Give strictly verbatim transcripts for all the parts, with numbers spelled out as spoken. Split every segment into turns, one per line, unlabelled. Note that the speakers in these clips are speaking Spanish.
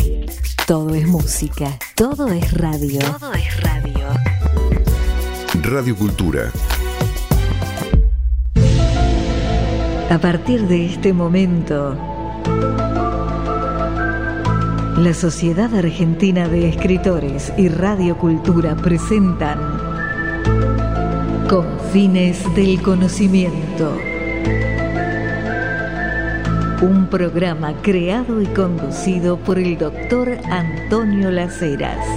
Todo es música, todo es radio. Todo es radio.
Radio Cultura.
A partir de este momento, la Sociedad Argentina de Escritores y Radio Cultura presentan Confines del Conocimiento. Un programa creado y conducido por el doctor Antonio Las Heras.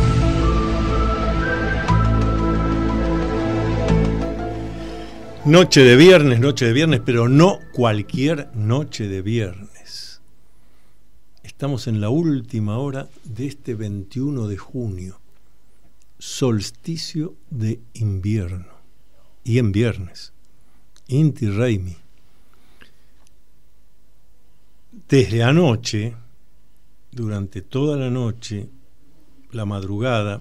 Noche de viernes, noche de viernes, pero no cualquier noche de viernes. Estamos en la última hora de este veintiuno de junio, solsticio de invierno, y en viernes, Inti Raymi. Desde anoche, durante toda la noche, la madrugada,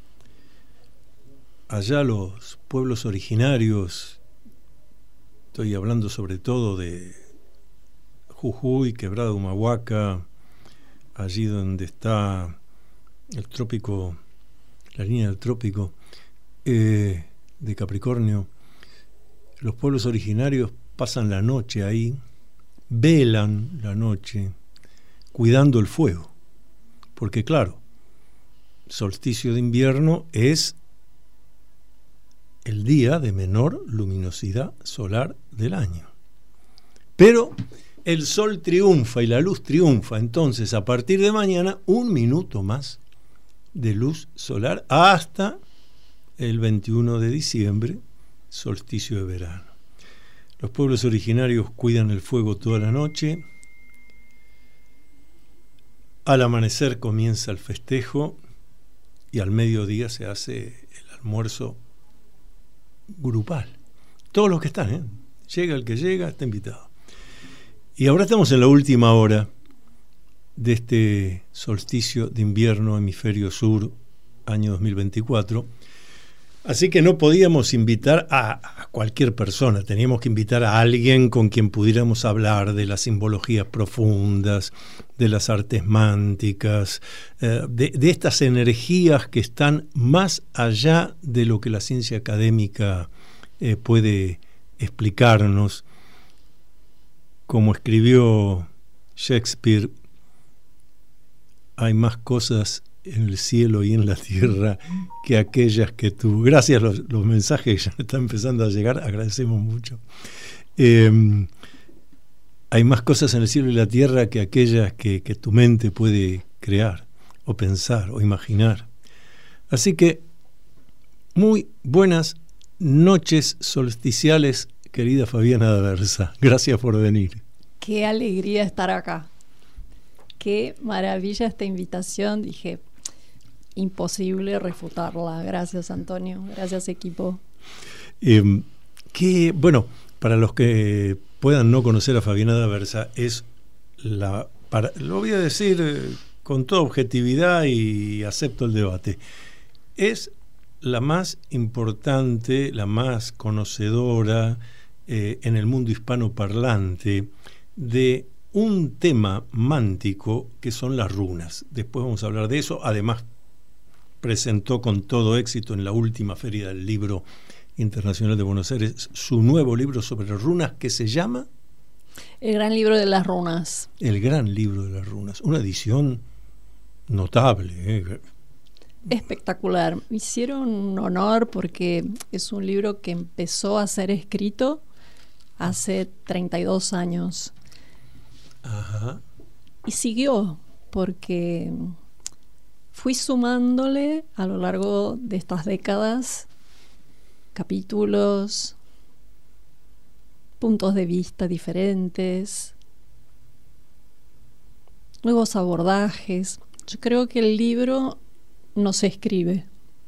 allá los pueblos originarios, estoy hablando sobre todo de Jujuy, Quebrada de Humahuaca, allí donde está el trópico, la línea del trópico eh, de Capricornio. Los pueblos originarios pasan la noche ahí, velan la noche, cuidando el fuego, porque claro, solsticio de invierno es el día de menor luminosidad solar del año. Pero el sol triunfa y la luz triunfa, entonces a partir de mañana un minuto más de luz solar hasta el veintiuno de diciembre, solsticio de verano. Los pueblos originarios cuidan el fuego toda la noche. Al amanecer comienza el festejo y al mediodía se hace el almuerzo grupal. Todos los que están, ¿eh? Llega el que llega, está invitado. Y ahora estamos en la última hora de este solsticio de invierno, hemisferio sur, año dos mil veinticuatro. Así que no podíamos invitar a, a cualquier persona, teníamos que invitar a alguien con quien pudiéramos hablar de las simbologías profundas, de las artes mánticas, eh, de, de estas energías que están más allá de lo que la ciencia académica eh, puede explicarnos. Como escribió Shakespeare, hay más cosas en el cielo y en la tierra que aquellas que tú. Gracias, los, los mensajes ya están empezando a llegar, agradecemos mucho. Eh, hay más cosas en el cielo y la tierra que aquellas que, que tu mente puede crear, o pensar, o imaginar. Así que, muy buenas noches solsticiales, querida Fabiana D'Aversa. Gracias por venir.
Qué alegría estar acá. Qué maravilla esta invitación. Dije, imposible refutarla. Gracias, Antonio. Gracias, equipo.
Eh, que, bueno, para los que puedan no conocer a Fabiana D'Aversa, es la, para, lo voy a decir eh, con toda objetividad y acepto el debate, es la más importante, la más conocedora eh, en el mundo hispanoparlante de un tema mántico que son las runas. Después vamos a hablar de eso. Además, presentó con todo éxito en la última Feria del Libro Internacional de Buenos Aires su nuevo libro sobre runas que se llama
El Gran Libro de las Runas.
El Gran Libro de las Runas. Una edición notable, ¿eh?
Espectacular. Me hicieron un honor porque es un libro que empezó a ser escrito hace treinta y dos años.
Ajá.
Y siguió, porque fui sumándole a lo largo de estas décadas capítulos, puntos de vista diferentes, nuevos abordajes. Yo creo que el libro no se escribe.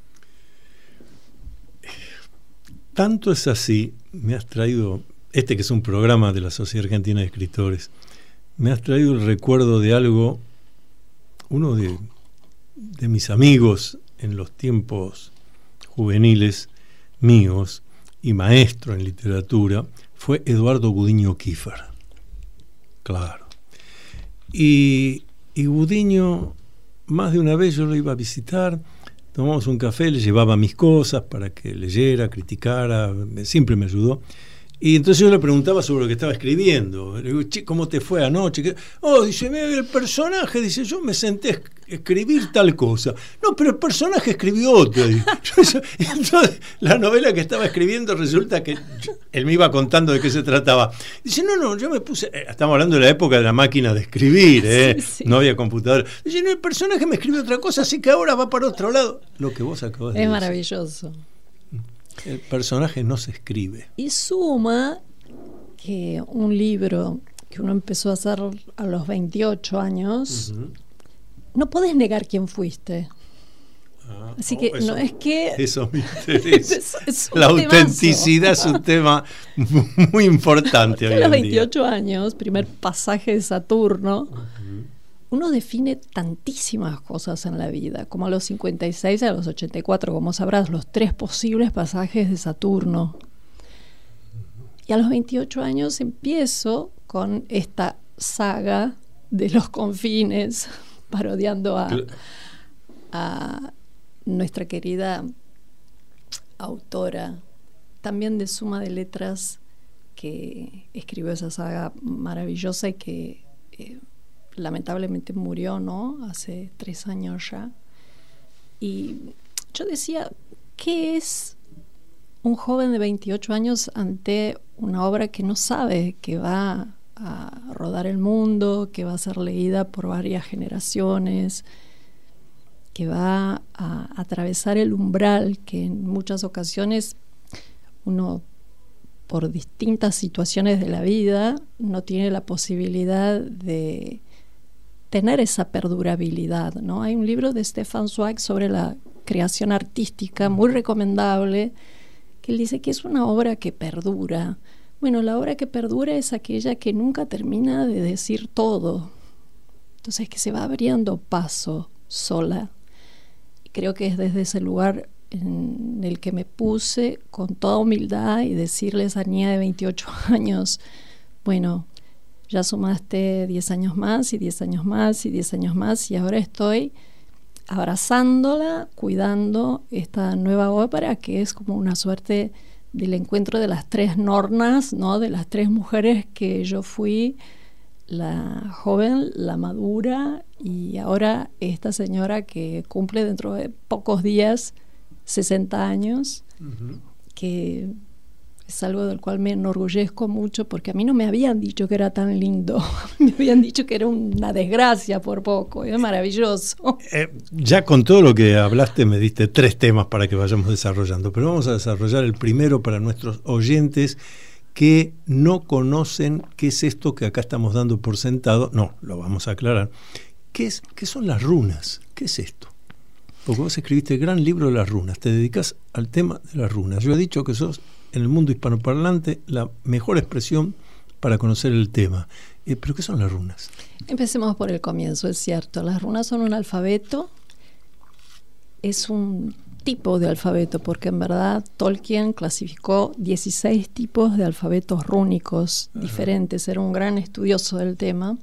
Tanto es así, me has traído, este que es un programa de la Sociedad Argentina de Escritores, me has traído el recuerdo de algo, uno de, de mis amigos en los tiempos juveniles míos y maestro en literatura, fue Eduardo Gudiño Kiefer. Claro. Y y Gudiño, más de una vez yo lo iba a visitar, tomamos un café, le llevaba mis cosas para que leyera, criticara, siempre me ayudó. Y entonces yo le preguntaba sobre lo que estaba escribiendo. Le digo, che, ¿cómo te fue anoche? Oh, dice, mira, el personaje, dice, yo me senté a escribir tal cosa. No, pero el personaje escribió otra. Entonces, la novela que estaba escribiendo resulta que yo, él me iba contando de qué se trataba. Dice, no, no, yo me puse, estamos hablando de la época de la máquina de escribir, ¿eh? Sí, sí. No había computadora. Dice, no, el personaje me escribió otra cosa, así que ahora va para otro lado. Lo que vos acabas de decir.
Es maravilloso.
El personaje no se escribe.
Y suma que un libro que uno empezó a hacer a los veintiocho años, uh-huh. no podés negar quién fuiste. Ah, Así oh, que
eso,
no es que...
Eso me interesa.
es, es
La autenticidad es un tema muy importante hoy
a los
en
veintiocho
día.
años, primer pasaje de Saturno, uh-huh. uno define tantísimas cosas en la vida, como a los cincuenta y seis y a los ochenta y cuatro, como sabrás, los tres posibles pasajes de Saturno. Y a los veintiocho años empiezo con esta saga de los confines, parodiando a, a nuestra querida autora, también de Suma de Letras, que escribió esa saga maravillosa y que... Eh, lamentablemente murió, ¿no? Hace tres años ya. Y yo decía, ¿qué es un joven de veintiocho años ante una obra que no sabe que va a rodar el mundo, que va a ser leída por varias generaciones, que va a atravesar el umbral que en muchas ocasiones uno, por distintas situaciones de la vida, no tiene la posibilidad de tener esa perdurabilidad, ¿no? Hay un libro de Stefan Zweig sobre la creación artística, muy recomendable, que él dice que es una obra que perdura. Bueno, la obra que perdura es aquella que nunca termina de decir todo. Entonces, que se va abriendo paso sola. Y creo que es desde ese lugar en el que me puse con toda humildad y decirle a esa niña de veintiocho años, bueno, ya sumaste diez años más y diez años más y diez años más y ahora estoy abrazándola, cuidando esta nueva ópera que es como una suerte del encuentro de las tres Nornas, ¿no? De las tres mujeres que yo fui, la joven, la madura y ahora esta señora que cumple dentro de pocos días sesenta años, uh-huh. que es algo del cual me enorgullezco mucho porque a mí no me habían dicho que era tan lindo, me habían dicho que era una desgracia por poco, es maravilloso.
Eh, ya con todo lo que hablaste me diste tres temas para que vayamos desarrollando, pero vamos a desarrollar el primero para nuestros oyentes que no conocen qué es esto que acá estamos dando por sentado. No, lo vamos a aclarar. ¿Qué es, qué son las runas? ¿Qué es esto? Porque vos escribiste el gran libro de las runas, te dedicas al tema de las runas. Yo he dicho que sos en el mundo hispanoparlante la mejor expresión para conocer el tema. Eh, ¿Pero qué son las runas?
Empecemos por el comienzo, es cierto. Las runas son un alfabeto, es un tipo de alfabeto, porque en verdad Tolkien clasificó dieciséis tipos de alfabetos rúnicos Ajá. diferentes, era un gran estudioso del tema.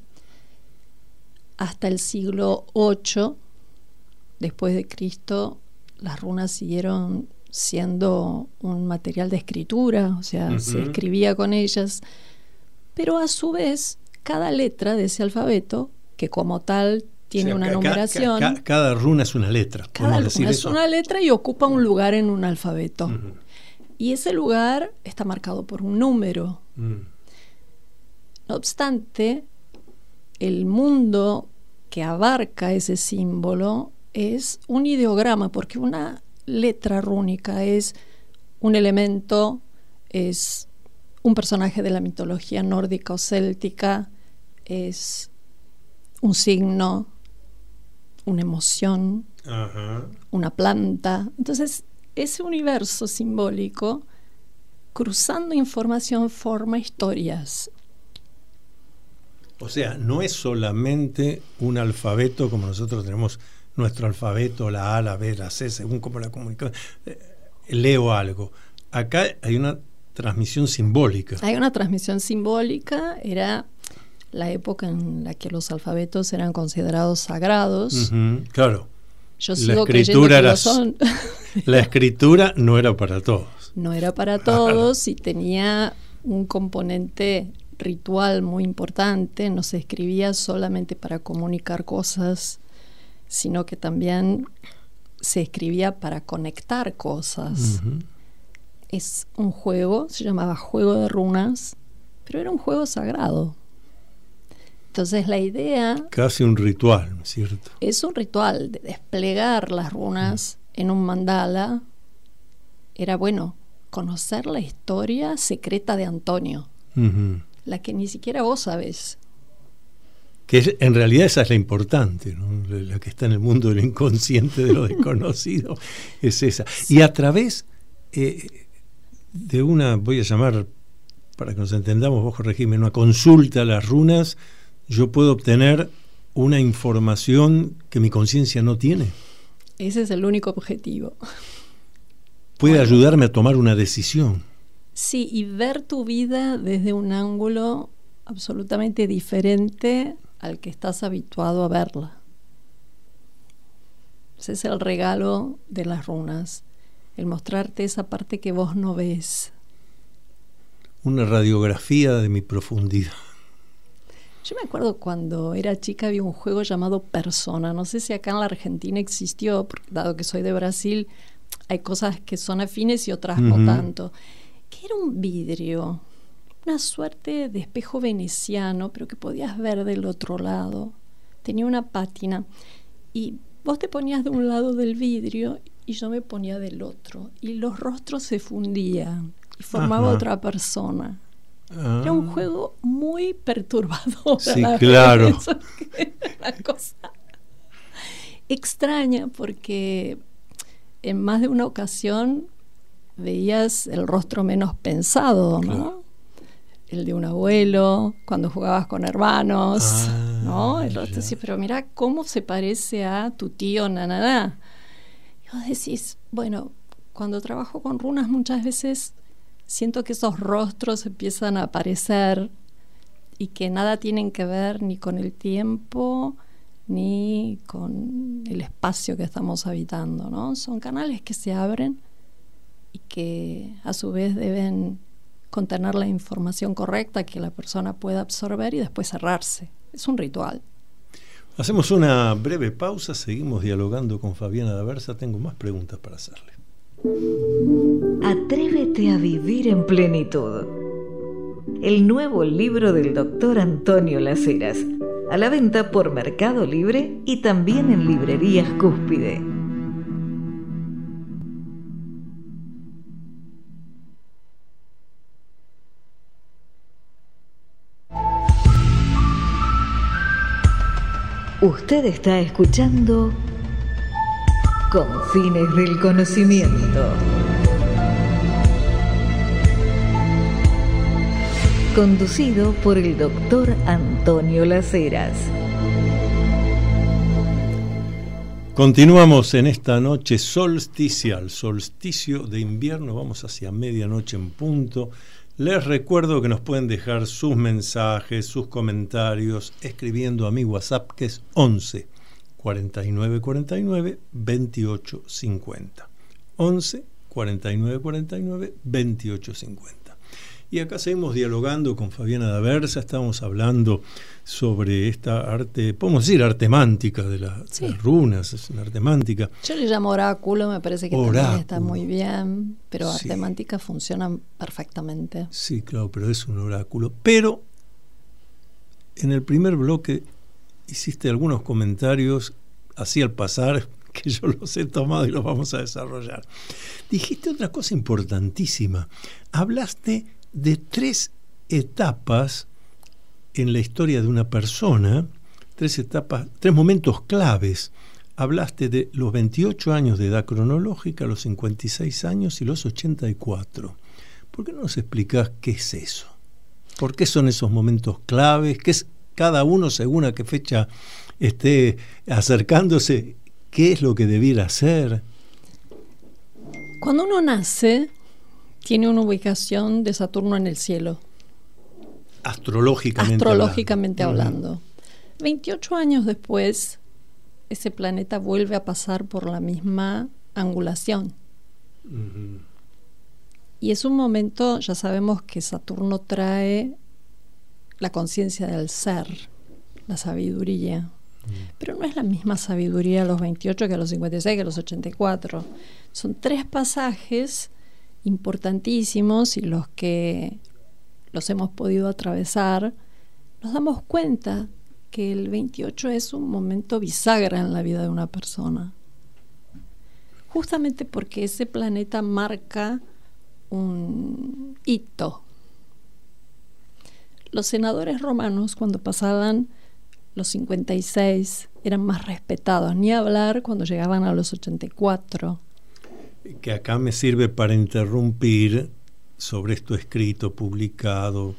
Hasta el siglo ocho después de Cristo, las runas siguieron siendo un material de escritura, o sea, uh-huh. se escribía con ellas, pero a su vez, cada letra de ese alfabeto, que como tal tiene o sea, una ca- numeración...
Ca- ca- cada runa es una letra.
Cada runa
decir
es
eso?
una letra y ocupa un lugar en un alfabeto.
Uh-huh.
Y ese lugar está marcado por un número. Uh-huh. No obstante, el mundo que abarca ese símbolo es un ideograma, porque una letra rúnica es un elemento, es un personaje de la mitología nórdica o céltica, es un signo, una emoción,
Ajá.
una planta. Entonces, ese universo simbólico, cruzando información, forma historias.
O sea, no es solamente un alfabeto como nosotros tenemos nuestro alfabeto, la A, la B, la C, según cómo la comunicamos. Eh, leo algo. Acá hay una transmisión simbólica.
Hay una transmisión simbólica, era la época en la que los alfabetos eran considerados sagrados.
Uh-huh, claro.
Yo
la
sigo
escritura
creyendo que
era,
lo son.
La escritura no era para todos.
No era para todos y tenía un componente ritual muy importante. No se escribía solamente para comunicar cosas, sino que también se escribía para conectar cosas. Uh-huh. Es un juego, se llamaba Juego de Runas, pero era un juego sagrado. Entonces la idea...
Casi un ritual, ¿no es cierto?
Es un ritual de desplegar las runas uh-huh. en un mandala. Era, bueno, conocer la historia secreta de Antonio, uh-huh. la que ni siquiera vos sabés.
Que es, en realidad esa es la importante, ¿no? La que está en el mundo del inconsciente, de lo desconocido, es esa. Y a través eh, de una, voy a llamar, para que nos entendamos, vos corregime, una consulta a las runas, yo puedo obtener una información que mi conciencia no tiene.
Ese es el único objetivo.
Puede
bueno,
ayudarme a tomar una decisión.
Sí, y ver tu vida desde un ángulo absolutamente diferente al que estás habituado a verla. Ese es el regalo de las runas, el mostrarte esa parte que vos no ves.
Una radiografía de mi profundidad.
Yo me acuerdo cuando era chica había un juego llamado Persona, no sé si acá en la Argentina existió, porque dado que soy de Brasil, hay cosas que son afines y otras uh-huh. no tanto, que era un vidrio, una suerte de espejo veneciano, pero que podías ver del otro lado. Tenía una pátina y vos te ponías de un lado del vidrio y yo me ponía del otro y los rostros se fundían y formaba Ajá. otra persona. Ah. Era un juego muy perturbador.
Sí, claro.
Eso que era una cosa extraña porque en más de una ocasión veías el rostro menos pensado, ¿no? Claro. El de un abuelo, cuando jugabas con hermanos, ah, ¿no? El rostro así, pero mira cómo se parece a tu tío Nananá. Y vos decís, bueno, cuando trabajo con runas muchas veces siento que esos rostros empiezan a aparecer y que nada tienen que ver ni con el tiempo ni con el espacio que estamos habitando, ¿no? Son canales que se abren y que a su vez deben contener la información correcta que la persona pueda absorber y después cerrarse. Es un ritual.
Hacemos una breve pausa, seguimos dialogando con Fabiana D'Aversa. Tengo más preguntas para hacerle.
Atrévete a vivir en plenitud. El nuevo libro del doctor Antonio Las Heras, a la venta por Mercado Libre y también en librerías Cúspide. Usted está escuchando Confines del Conocimiento. Conducido por el doctor Antonio Las Heras.
Continuamos en esta noche solsticial, solsticio de invierno, vamos hacia medianoche en punto. Les recuerdo que nos pueden dejar sus mensajes, sus comentarios, escribiendo a mi WhatsApp, que es once cuarenta y nueve cuarenta y nueve veintiocho cincuenta. once cuarenta y nueve cuarenta y nueve veintiocho cincuenta. Y acá seguimos dialogando con Fabiana D'Aversa. Estamos hablando sobre esta arte, podemos decir arte mántica de, la, sí. de las runas, es una arte mántica.
Yo le llamo oráculo, me parece que oráculo. También está muy bien, pero arte sí. mántica funciona perfectamente.
Sí, claro, pero es un oráculo. Pero en el primer bloque hiciste algunos comentarios así al pasar, que yo los he tomado y los vamos a desarrollar. Dijiste otra cosa importantísima. Hablaste de tres etapas en la historia de una persona, tres etapas, tres momentos claves. Hablaste de los veintiocho años de edad cronológica, los cincuenta y seis años y los ochenta y cuatro. ¿Por qué no nos explicás qué es eso? ¿Por qué son esos momentos claves? ¿Qué es cada uno según a qué fecha esté acercándose? ¿Qué es lo que debiera hacer?
Cuando uno nace, tiene una ubicación de Saturno en el cielo.
Astrológicamente,
astrológicamente hablando.
hablando.
veintiocho años después, ese planeta vuelve a pasar por la misma angulación.
Uh-huh.
Y es un momento, ya sabemos que Saturno trae la conciencia del ser, la sabiduría. Uh-huh. Pero no es la misma sabiduría a los veintiocho que a los cincuenta y seis, que a los ochenta y cuatro. Son tres pasajes importantísimos y los que los hemos podido atravesar, nos damos cuenta que el veintiocho es un momento bisagra en la vida de una persona. Justamente porque ese planeta marca un hito. Los senadores romanos, cuando pasaban los cincuenta y seis, eran más respetados, ni hablar cuando llegaban a los ochenta y cuatro.
Que acá me sirve para interrumpir sobre esto escrito, publicado,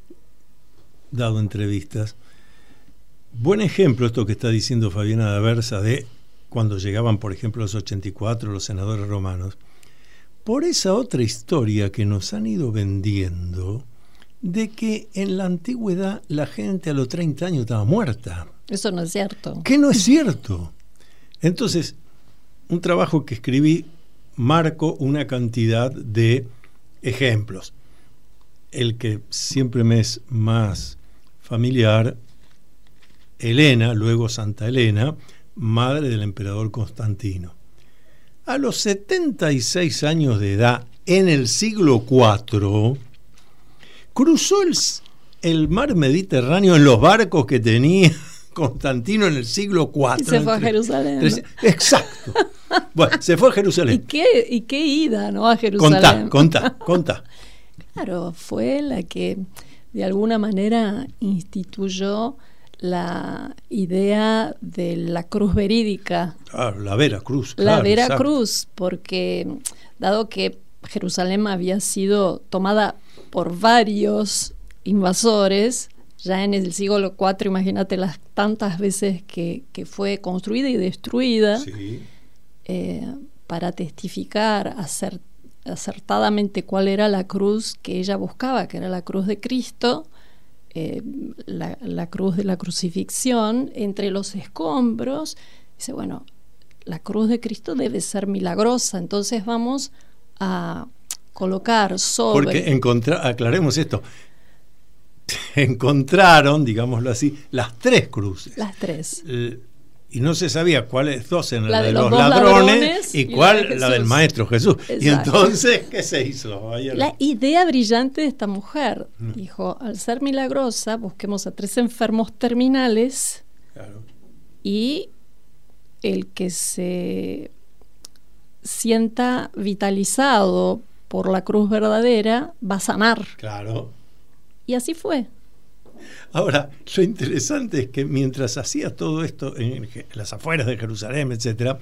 dado entrevistas. Buen ejemplo esto que está diciendo Fabiana D'Aversa de cuando llegaban, por ejemplo, los ochenta y cuatro, los senadores romanos, por esa otra historia que nos han ido vendiendo de que en la antigüedad la gente a los treinta años estaba muerta.
Eso no es cierto.
Que no es cierto. Entonces, un trabajo que escribí, marco una cantidad de ejemplos. El que siempre me es más familiar, Helena, luego Santa Helena, madre del emperador Constantino. A los setenta y seis años de edad, en el siglo cuatro, cruzó el, el mar Mediterráneo en los barcos que tenía Constantino en el siglo cuatro.
Y se fue entre, a Jerusalén.
Entre, exacto. Bueno, se fue a Jerusalén.
¿Y qué, y qué ida, ¿no? A Jerusalén.
Contá, contá, contá.
Claro, fue la que de alguna manera instituyó la idea de la cruz verídica.
Claro, la Vera Cruz.
La
claro,
Vera
exacto.
Cruz, porque dado que Jerusalén había sido tomada por varios invasores, ya en el siglo cuatro, imagínate las tantas veces que, que fue construida y destruida,
sí.
eh, para testificar acert, acertadamente cuál era la cruz que ella buscaba, que era la cruz de Cristo, eh, la, la cruz de la crucifixión, entre los escombros. Dice, bueno, la cruz de Cristo debe ser milagrosa, entonces vamos a colocar sobre...
Porque encontra, aclaremos esto, encontraron, digámoslo así, las tres cruces.
Las tres.
Eh, y no se sabía cuáles dos eran la, la de los,
los
ladrones,
ladrones
y,
y
cuál
la, de
la del Maestro Jesús.
Exacto.
Y entonces, ¿qué se hizo?
Ayer... La idea brillante de esta mujer, mm. dijo, al ser milagrosa, busquemos a tres enfermos terminales,
claro.
Y el que se sienta vitalizado por la cruz verdadera va a sanar.
Claro.
Y así fue.
Ahora, lo interesante es que mientras hacía todo esto en las afueras de Jerusalén, etcétera,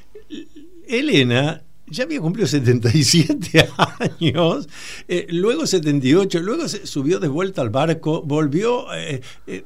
Helena ya había cumplido setenta y siete años, eh, luego setenta y ocho, luego se subió de vuelta al barco, volvió... Eh, eh,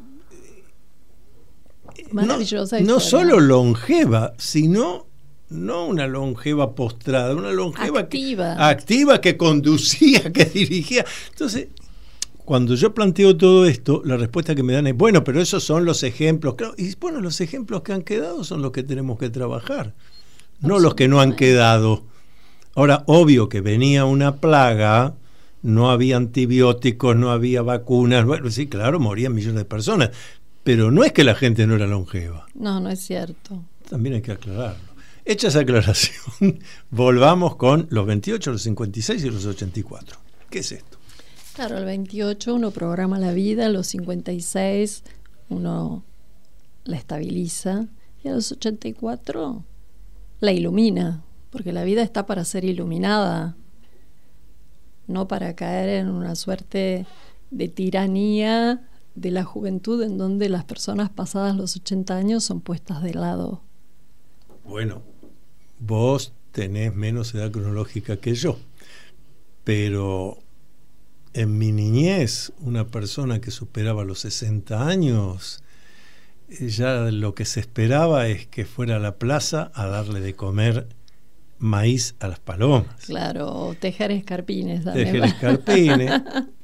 Maravillosa
no, no
historia.
solo longeva, sino no una longeva postrada, una longeva
activa.
Que, activa que conducía, que dirigía. Entonces, cuando yo planteo todo esto, la respuesta que me dan es, bueno, pero esos son los ejemplos. Claro, y bueno, los ejemplos que han quedado son los que tenemos que trabajar, no los que no han quedado. Ahora, obvio que venía una plaga, no había antibióticos, no había vacunas, bueno, sí, claro, morían millones de personas, pero no es que la gente no era longeva.
No, no es cierto.
También hay que aclararlo. Hecha esa aclaración, volvamos con los veintiocho, los cincuenta y seis y los ochenta y cuatro. ¿Qué es esto?
Claro, el veintiocho uno programa la vida, los cincuenta y seis uno la estabiliza y a los ochenta y cuatro la ilumina, porque la vida está para ser iluminada, no para caer en una suerte de tiranía de la juventud en donde las personas pasadas los ochenta años son puestas de lado.
Bueno, vos tenés menos edad cronológica que yo, pero en mi niñez, una persona que superaba los sesenta años, ya lo que se esperaba es que fuera a la plaza a darle de comer maíz a las palomas.
Claro, tejer escarpines.
Tejer escarpines,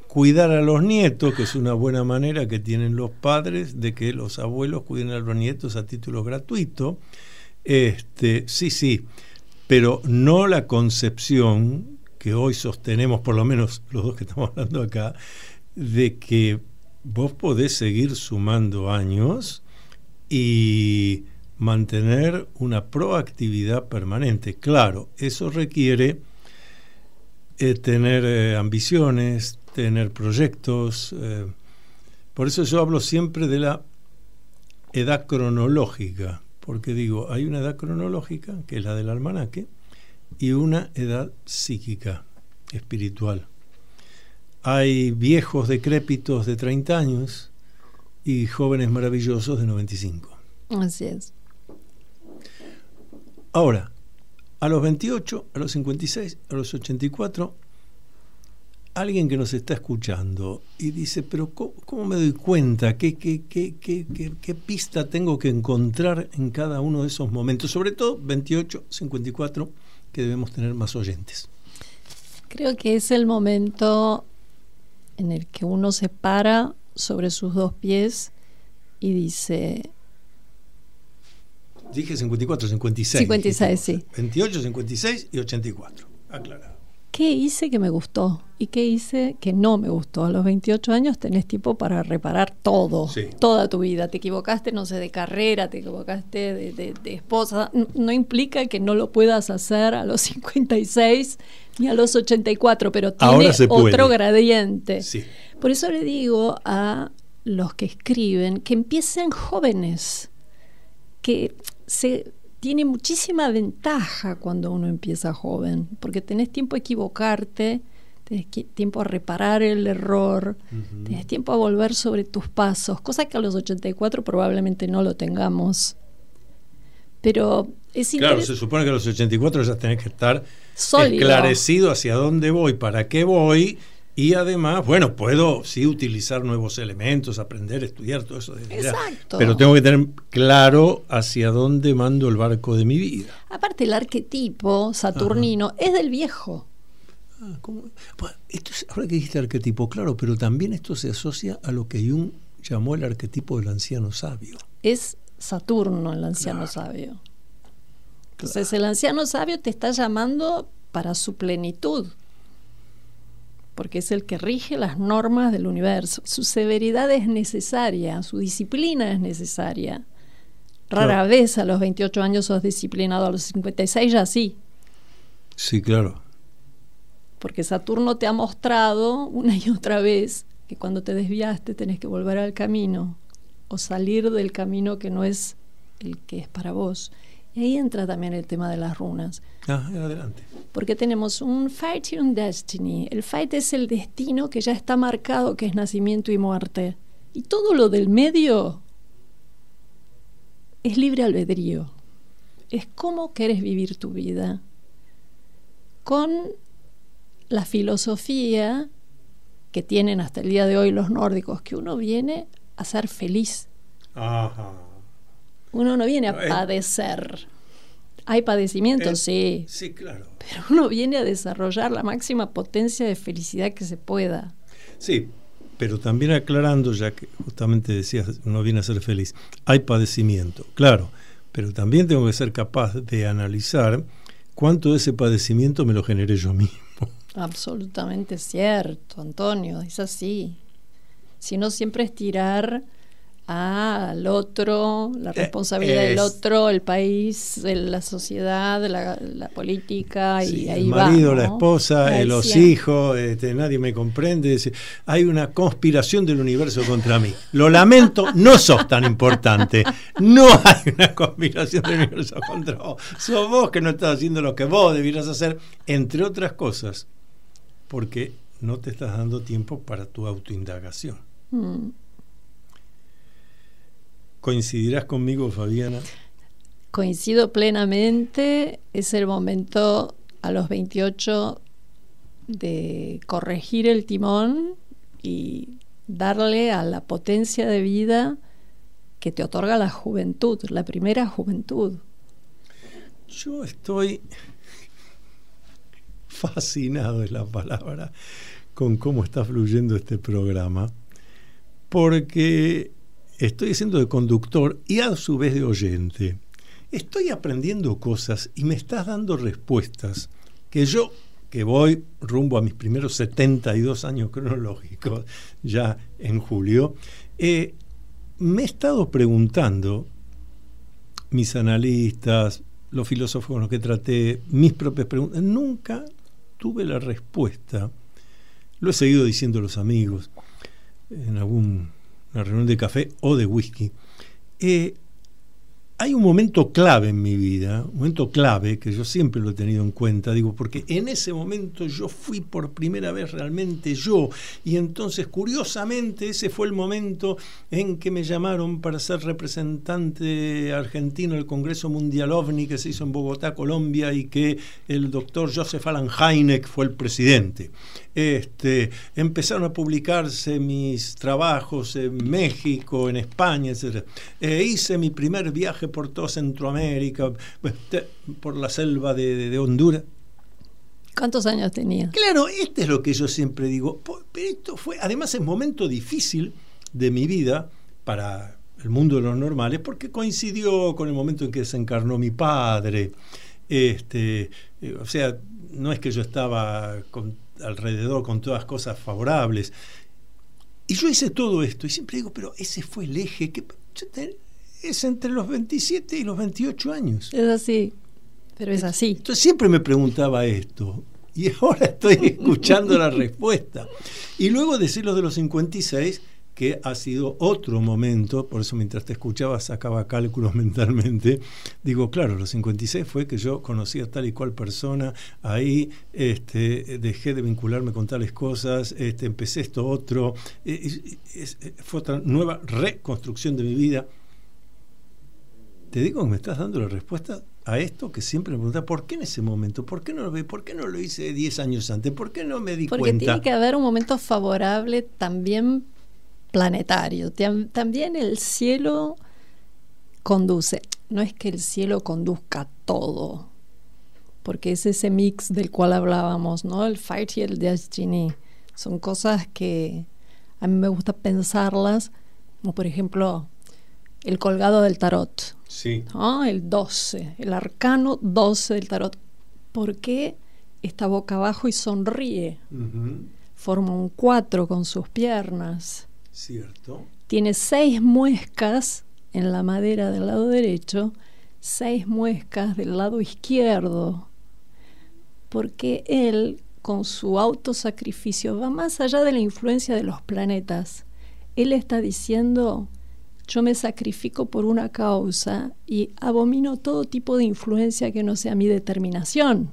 cuidar a los nietos, que es una buena manera que tienen los padres de que los abuelos cuiden a los nietos a título gratuito. Este, sí, sí, pero no la concepción que hoy sostenemos, por lo menos los dos que estamos hablando acá, de que vos podés seguir sumando años y mantener una proactividad permanente. Claro, eso requiere eh, tener eh, ambiciones, tener proyectos. Eh, por eso yo hablo siempre de la edad cronológica, porque digo, hay una edad cronológica, que es la del almanaque, y una edad psíquica, espiritual. Hay viejos decrépitos de treinta años y jóvenes maravillosos de noventa y cinco.
Así es.
Ahora, a los veintiocho, a los cincuenta y seis, a los ochenta y cuatro, alguien que nos está escuchando y dice, pero ¿cómo, cómo me doy cuenta? ¿Qué, qué, qué, qué, qué, qué pista tengo que encontrar en cada uno de esos momentos? Sobre todo veintiocho, cincuenta y cuatro, que debemos tener más oyentes.
Creo que es el momento en el que uno se para sobre sus dos pies y dice...
Dije cincuenta y cuatro, cincuenta y seis.
cincuenta y seis, sí.
veintiocho, cincuenta y seis y ochenta y cuatro. Aclarado.
¿Qué hice que me gustó? ¿Y qué hice que no me gustó? A los veintiocho años tenés tiempo para reparar todo,
sí. Toda
tu vida. Te equivocaste, no sé, de carrera, te equivocaste de, de, de esposa. No, no implica que no lo puedas hacer a los cincuenta y seis ni a los ochenta y cuatro, pero tiene otro gradiente.
Sí.
Por eso le digo a los que escriben que empiecen jóvenes, que se... tiene muchísima ventaja cuando uno empieza joven, porque tenés tiempo a equivocarte, tenés tiempo a reparar el error, uh-huh. tenés tiempo a volver sobre tus pasos, cosa que a los ochenta y cuatro probablemente no lo tengamos. Pero es
Claro,
interes-
se supone que a los ochenta y cuatro ya tenés que estar
Sólido.
esclarecido hacia dónde voy, para qué voy, y además, bueno, puedo sí utilizar nuevos elementos, aprender, estudiar, todo eso.
Exacto.
Pero tengo que tener claro hacia dónde mando el barco de mi vida.
Aparte, el arquetipo saturnino Ajá. es del viejo.
Ah, ¿cómo? Bueno, esto es, ahora que dijiste arquetipo, claro, pero también esto se asocia a lo que Jung llamó el arquetipo del anciano sabio.
Es Saturno el anciano claro. sabio. Entonces claro. el anciano sabio te está llamando para su plenitud, porque es el que rige las normas del universo. Su severidad es necesaria, su disciplina es necesaria. Rara claro. vez a los veintiocho años sos disciplinado, a los cincuenta y seis ya sí.
Sí, claro.
Porque Saturno te ha mostrado una y otra vez que cuando te desviaste tenés que volver al camino o salir del camino que no es el que es para vos. Y ahí entra también el tema de las runas.
Ah, adelante.
Porque tenemos un Fate y un Destiny. El Fate es el destino que ya está marcado, que es nacimiento y muerte. Y todo lo del medio es libre albedrío. Es cómo querés vivir tu vida. Con la filosofía que tienen hasta el día de hoy los nórdicos, que uno viene a ser feliz.
Ajá.
Uno no viene a padecer. Hay padecimientos, sí.
Sí, claro.
Pero uno viene a desarrollar la máxima potencia de felicidad que se pueda.
Sí, pero también aclarando, ya que justamente decías, uno viene a ser feliz. Hay padecimiento, claro, pero también tengo que ser capaz de analizar cuánto de ese padecimiento me lo generé yo mismo.
Absolutamente cierto, Antonio, es así. Si no, siempre es tirar al otro, la responsabilidad es, del otro, el país, la sociedad, la, la política, sí, y ahí
el marido,
va, ¿no?
La esposa,
eh,
los
siempre.
hijos, este, nadie me comprende. Hay una conspiración del universo contra mí. Lo lamento, no sos tan importante. No hay una conspiración del universo contra vos. Sos vos que no estás haciendo lo que vos debieras hacer, entre otras cosas, porque no te estás dando tiempo para tu autoindagación. Mm. ¿Coincidirás conmigo, Fabiana?
Coincido plenamente. Es el momento a los veintiocho de corregir el timón y darle a la potencia de vida que te otorga la juventud, la primera juventud.
Yo estoy fascinado, es la palabra, con cómo está fluyendo este programa, porque estoy siendo de conductor y a su vez de oyente. Estoy aprendiendo cosas y me estás dando respuestas que yo, que voy rumbo a mis primeros setenta y dos años cronológicos, ya en julio, eh, me he estado preguntando, mis analistas, los filósofos con los que traté, mis propias preguntas, nunca tuve la respuesta. Lo he seguido diciendo a los amigos en alguna reunión de café o de whisky. Eh, hay un momento clave en mi vida, un momento clave que yo siempre lo he tenido en cuenta, digo, porque en ese momento yo fui por primera vez realmente yo, y entonces curiosamente ese fue el momento en que me llamaron para ser representante argentino del Congreso Mundial OVNI que se hizo en Bogotá, Colombia, y que el doctor Joseph Allen Hynek fue el presidente. Este, empezaron a publicarse mis trabajos en México, en España, etcétera. Eh, hice mi primer viaje por toda Centroamérica, por la selva de, de, de Honduras.
¿Cuántos años tenía?
Claro, este es lo que yo siempre digo. Pero esto fue, además, es un momento difícil de mi vida para el mundo de los normales, porque coincidió con el momento en que desencarnó mi padre. Este, eh, o sea, no es que yo estaba con, alrededor con todas cosas favorables. Y yo hice todo esto, y siempre digo, pero ese fue el eje que es entre los veintisiete y los veintiocho años.
Es así, pero es así.
Entonces siempre me preguntaba esto, y ahora estoy escuchando la respuesta. Y luego decir lo de los cincuenta y seis, que ha sido otro momento, por eso mientras te escuchaba sacaba cálculos mentalmente, digo, claro, los cincuenta y seis fue que yo conocí a tal y cual persona, ahí este, dejé de vincularme con tales cosas, este, empecé esto otro, eh, es, fue otra nueva reconstrucción de mi vida. Te digo que me estás dando la respuesta a esto que siempre me preguntaba, ¿por qué en ese momento? ¿Por qué no lo, ¿por qué no lo hice diez años antes? ¿Por qué no me di
Porque
cuenta?
Porque tiene que haber un momento favorable también planetario. También el cielo conduce. No es que el cielo conduzca todo, porque es ese mix del cual hablábamos, ¿no? El Fate y el Destiny. Son cosas que a mí me gusta pensarlas, como por ejemplo el colgado del tarot.
Sí.
¿No? El doce, el arcano doce del tarot. ¿Por qué está boca abajo y sonríe? Uh-huh. Forma un cuatro con sus piernas.
Cierto.
Tiene seis muescas en la madera del lado derecho, seis muescas del lado izquierdo. Porque él, con su autosacrificio, va más allá de la influencia de los planetas. Él está diciendo: yo me sacrifico por una causa y abomino todo tipo de influencia que no sea mi determinación.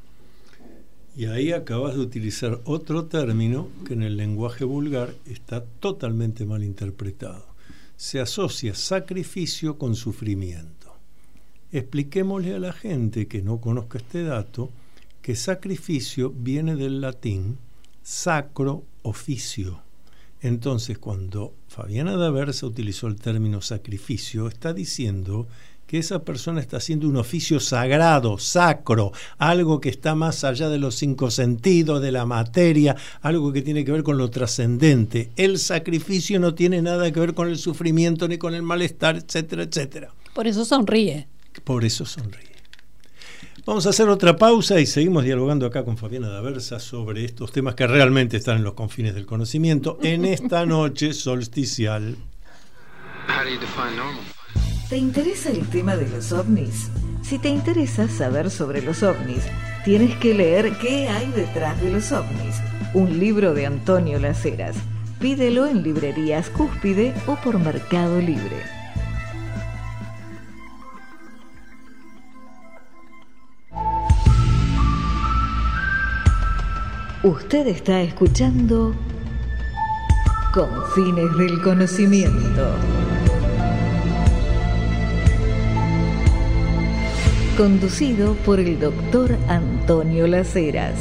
Y ahí acabas de utilizar otro término que en el lenguaje vulgar está totalmente mal interpretado. Se asocia sacrificio con sufrimiento. Expliquémosle a la gente que no conozca este dato que sacrificio viene del latín sacro officio. Entonces, cuando Fabiana D'Aversa utilizó el término sacrificio, está diciendo que esa persona está haciendo un oficio sagrado, sacro, algo que está más allá de los cinco sentidos, de la materia, algo que tiene que ver con lo trascendente. El sacrificio no tiene nada que ver con el sufrimiento ni con el malestar, etcétera, etcétera.
Por eso sonríe.
Por eso sonríe. Vamos a hacer otra pausa y seguimos dialogando acá con Fabiana D'Aversa sobre estos temas que realmente están en los confines del conocimiento en esta noche solsticial.
How do you define normal?
¿Te interesa el tema de los ovnis? Si te interesa saber sobre los ovnis, tienes que leer ¿Qué hay detrás de los ovnis? Un libro de Antonio Las Heras. Pídelo en librerías Cúspide o por Mercado Libre. Usted está escuchando Confines del Conocimiento. Conducido por el doctor Antonio Las Heras.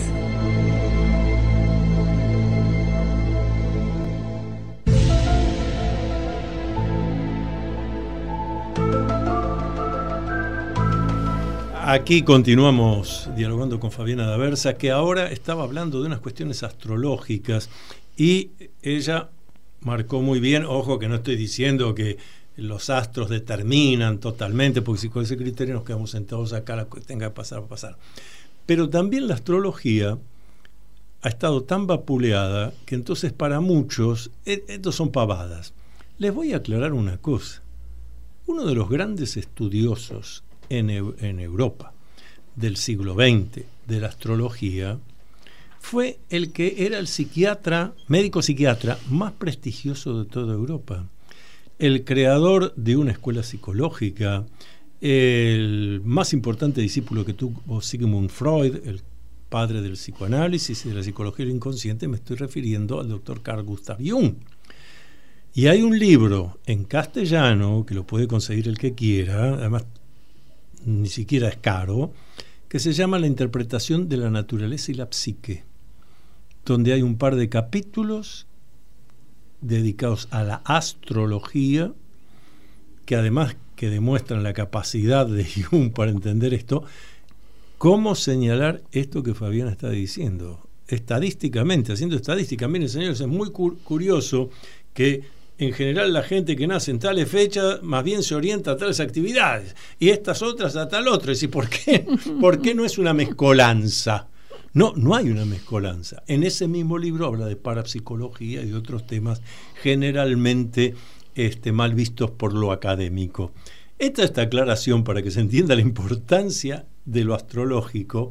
Aquí continuamos dialogando con Fabiana D'Aversa, que ahora estaba hablando de unas cuestiones astrológicas y ella marcó muy bien, ojo que no estoy diciendo que los astros determinan totalmente, porque si con ese criterio nos quedamos sentados acá, la que tenga que pasar, va a pasar. Pero también la astrología ha estado tan vapuleada que entonces para muchos, estos son pavadas. Les voy a aclarar una cosa. Uno de los grandes estudiosos en, en Europa del siglo veinte de la astrología fue el que era el psiquiatra, médico psiquiatra más prestigioso de toda Europa, el creador de una escuela psicológica, el más importante discípulo que tuvo Sigmund Freud, el padre del psicoanálisis y de la psicología del inconsciente. Me estoy refiriendo al doctor Carl Gustav Jung. Y hay un libro en castellano, que lo puede conseguir el que quiera, además ni siquiera es caro, que se llama La interpretación de la naturaleza y la psique, donde hay un par de capítulos dedicados a la astrología, que además que demuestran la capacidad de Jung para entender esto, cómo señalar esto que Fabiana está diciendo, estadísticamente, haciendo estadística. Miren, señores, es muy cu- curioso que en general la gente que nace en tales fechas más bien se orienta a tales actividades y estas otras a tal otra. ¿Y por qué? ¿Por qué no es una mezcolanza? No, no hay una mezcolanza. En ese mismo libro habla de parapsicología y de otros temas generalmente este, mal vistos por lo académico. Esta esta aclaración para que se entienda la importancia de lo astrológico.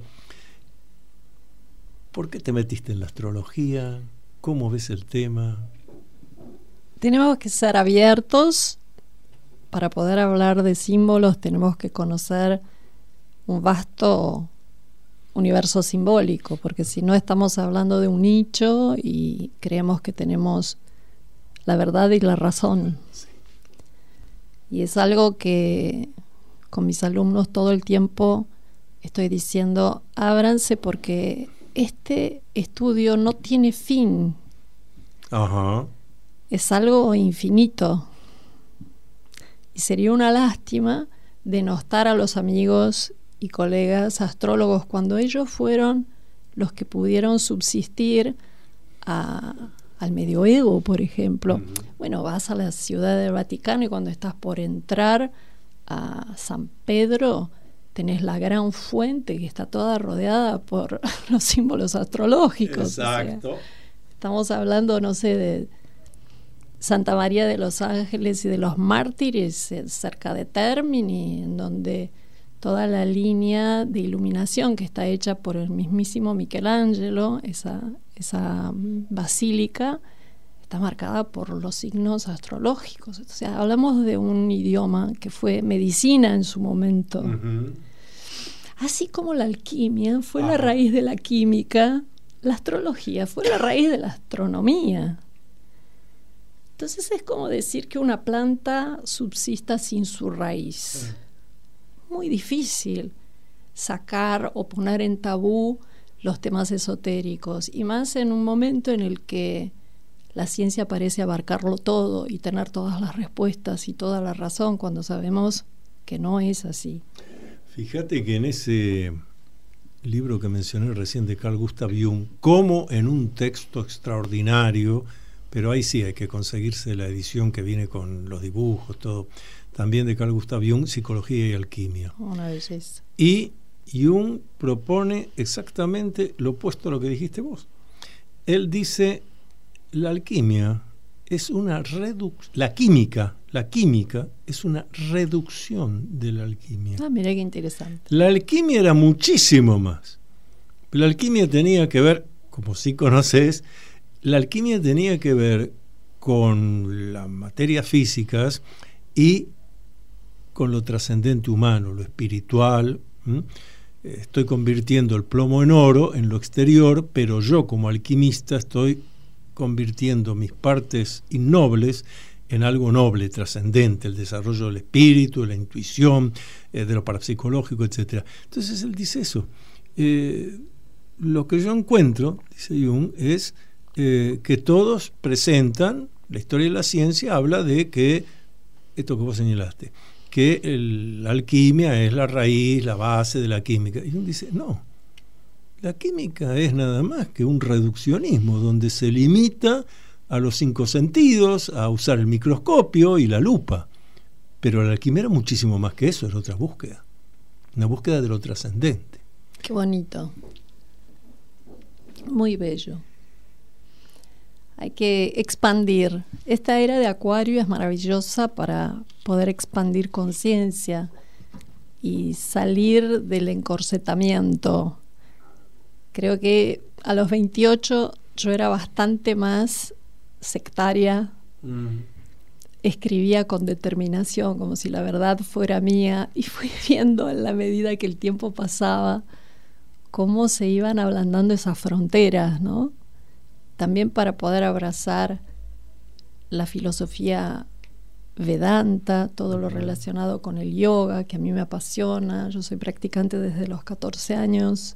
¿Por qué te metiste en la astrología? ¿Cómo ves el tema?
Tenemos que ser abiertos. Para poder hablar de símbolos tenemos que conocer un vasto universo simbólico, porque si no estamos hablando de un nicho y creemos que tenemos la verdad y la razón.
Sí.
Y es algo que con mis alumnos todo el tiempo estoy diciendo, ábranse porque este estudio no tiene fin.
Ajá.
Es algo infinito. Y sería una lástima denostar a los amigos y colegas astrólogos cuando ellos fueron los que pudieron subsistir a, al medioevo, por ejemplo. Uh-huh. Bueno, vas a la Ciudad del Vaticano y cuando estás por entrar a San Pedro tenés la gran fuente que está toda rodeada por los símbolos astrológicos.
Exacto.
O sea, estamos hablando, no sé, de Santa María de los Ángeles y de los Mártires, cerca de Termini, en donde toda la línea de iluminación que está hecha por el mismísimo Michelangelo, esa, esa basílica, está marcada por los signos astrológicos. O sea, hablamos de un idioma que fue medicina en su momento. Uh-huh. Así como la alquimia fue ah. la raíz de la química, la astrología fue la raíz de la astronomía. Entonces es como decir que una planta subsista sin su raíz. Muy difícil sacar o poner en tabú los temas esotéricos, y más en un momento en el que la ciencia parece abarcarlo todo y tener todas las respuestas y toda la razón, cuando sabemos que no es así.
Fíjate que en ese libro que mencioné recién de Carl Gustav Jung, como en un texto extraordinario, pero ahí sí hay que conseguirse la edición que viene con los dibujos, todo, también de Carl Gustav Jung, Psicología y Alquimia.
Una belleza.
Y Jung propone exactamente lo opuesto a lo que dijiste vos. Él dice, la alquimia es una reducción, la química, la química es una reducción de la alquimia.
Ah, mira qué interesante.
La alquimia era muchísimo más. La alquimia tenía que ver, como sí conoces, la alquimia tenía que ver con las materias físicas y con lo trascendente humano, lo espiritual. ¿Mm? Estoy convirtiendo el plomo en oro en lo exterior, pero yo como alquimista estoy convirtiendo mis partes innobles en algo noble, trascendente, el desarrollo del espíritu, de la intuición, eh, de lo parapsicológico, etcétera. Entonces él dice eso. Eh, lo que yo encuentro, dice Jung, es Eh, que todos presentan, la historia de la ciencia habla de que, esto que vos señalaste, que el, la alquimia es la raíz, la base de la química. Y uno dice, no, la química es nada más que un reduccionismo donde se limita a los cinco sentidos, a usar el microscopio y la lupa. Pero la alquimia era muchísimo más que eso, era otra búsqueda, una búsqueda de lo trascendente.
Qué bonito, muy bello. Hay que expandir. Esta era de Acuario es maravillosa para poder expandir conciencia y salir del encorsetamiento. Creo que a los veintiocho yo era bastante más sectaria. Mm. Escribía con determinación, como si la verdad fuera mía, y fui viendo en la medida que el tiempo pasaba cómo se iban ablandando esas fronteras, ¿no? También para poder abrazar la filosofía Vedanta, todo lo relacionado con el yoga, que a mí me apasiona. Yo soy practicante desde los catorce años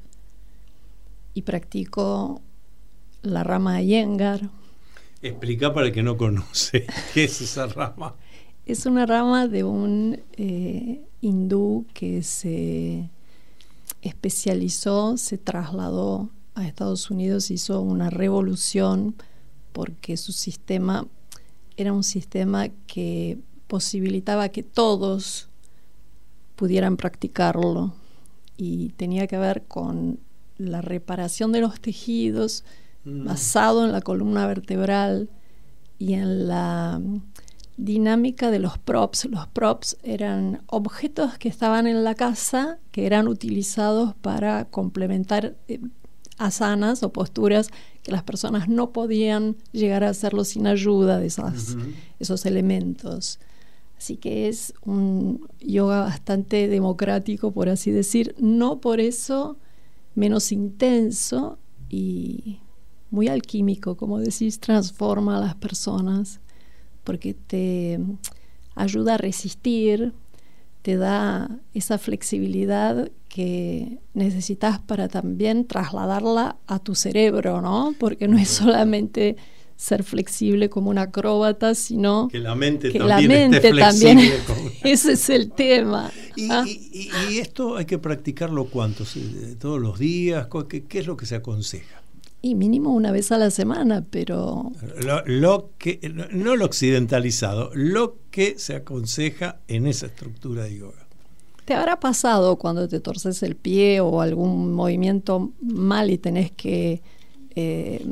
y practico la rama Iyengar.
Explica para el que no conoce, ¿qué es esa rama?
Es una rama de un eh, hindú que se especializó, se trasladó a Estados Unidos, hizo una revolución porque su sistema era un sistema que posibilitaba que todos pudieran practicarlo, y tenía que ver con la reparación de los tejidos mm. basado en la columna vertebral y en la dinámica de los props. Los props eran objetos que estaban en la casa que eran utilizados para complementar eh, asanas o posturas que las personas no podían llegar a hacerlo sin ayuda de esas, uh-huh. esos elementos. Así que es un yoga bastante democrático, por así decir, no por eso menos intenso y muy alquímico, como decís, transforma a las personas porque te ayuda a resistir, te da esa flexibilidad que necesitas para también trasladarla a tu cerebro, ¿no? Porque no es solamente ser flexible como un acróbata, sino
que la mente
que
también
la mente
esté
también
flexible. Como...
Ese es el tema.
Y,
¿Ah?
y, y esto hay que practicarlo ¿cuántos? ¿Todos los días? ¿Qué, qué es lo que se aconseja?
Y mínimo una vez a la semana, pero...
Lo, lo que, no lo occidentalizado, lo que se aconseja en esa estructura de yoga.
¿Te habrá pasado cuando te torces el pie o algún movimiento mal y tenés que eh,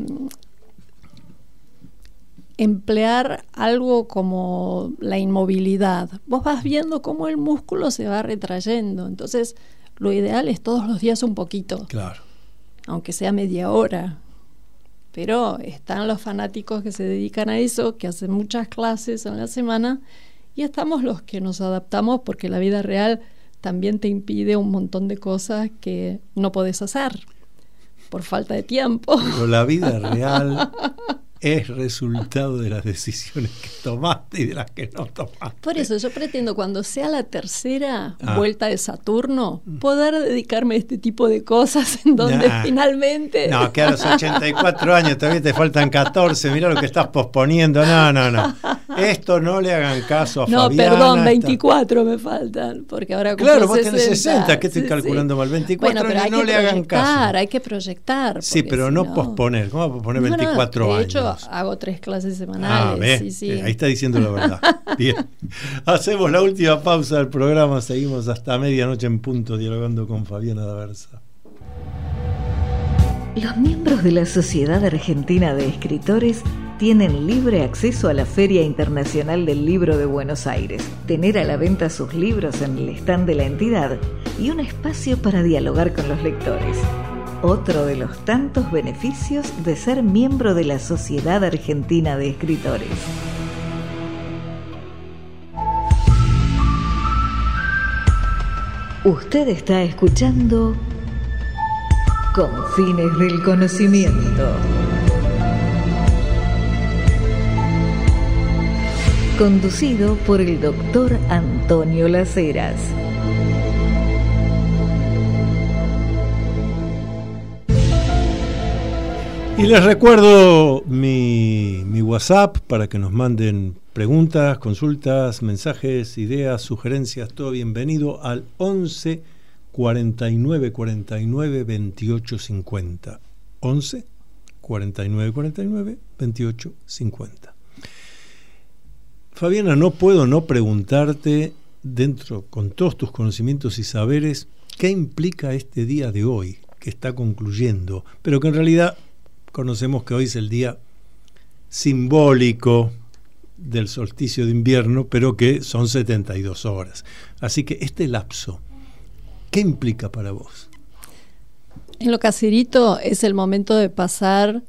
emplear algo como la inmovilidad? Vos vas viendo cómo el músculo se va retrayendo, entonces lo ideal es todos los días un poquito.
Claro.
Aunque sea media hora. Pero están los fanáticos que se dedican a eso, que hacen muchas clases en la semana, y estamos los que nos adaptamos porque la vida real también te impide un montón de cosas que no podés hacer por falta de tiempo.
Pero la vida real es resultado de las decisiones que tomaste y de las que no tomaste.
Por eso yo pretendo, cuando sea la tercera
ah.
vuelta de Saturno, poder dedicarme a este tipo de cosas en donde nah. finalmente...
No, que a los ochenta y cuatro años todavía te faltan catorce, mira lo que estás posponiendo. No, no, no. Esto no le hagan caso a
no,
Fabiana.
No, perdón, veinticuatro está... me faltan, porque ahora cumplo
Claro, vos
sesenta.
tenés sesenta, ¿qué estoy
sí,
calculando
sí.
mal? veinticuatro
bueno,
años, no le hagan caso.
Hay que proyectar.
Sí, pero
si
no,
no
posponer. ¿Cómo posponer
no,
veinticuatro
no, de
años?
De hecho, hago tres clases semanales.
Ah, ¿ves?
Sí, sí.
Eh, ahí está diciendo la verdad. Bien. Hacemos la última pausa del programa. Seguimos hasta medianoche en punto dialogando con Fabiana D'Aversa.
Los miembros de la Sociedad Argentina de Escritores tienen libre acceso a la Feria Internacional del Libro de Buenos Aires, tener a la venta sus libros en el stand de la entidad y un espacio para dialogar con los lectores. Otro de los tantos beneficios de ser miembro de la Sociedad Argentina de Escritores. Usted está escuchando Confines del Conocimiento. Conducido por el doctor Antonio Las Heras.
Y les recuerdo mi, mi WhatsApp para que nos manden preguntas, consultas, mensajes, ideas, sugerencias, todo bienvenido al once cuarenta y nueve cuarenta y nueve veintiocho cincuenta. once cuarenta y nueve cuarenta y nueve veintiocho cincuenta. Fabiana, no puedo no preguntarte, dentro con todos tus conocimientos y saberes, ¿qué implica este día de hoy que está concluyendo? Pero que en realidad conocemos que hoy es el día simbólico del solsticio de invierno, pero que son setenta y dos horas. Así que este lapso, ¿qué implica para vos?
En lo caserito es el momento de pasar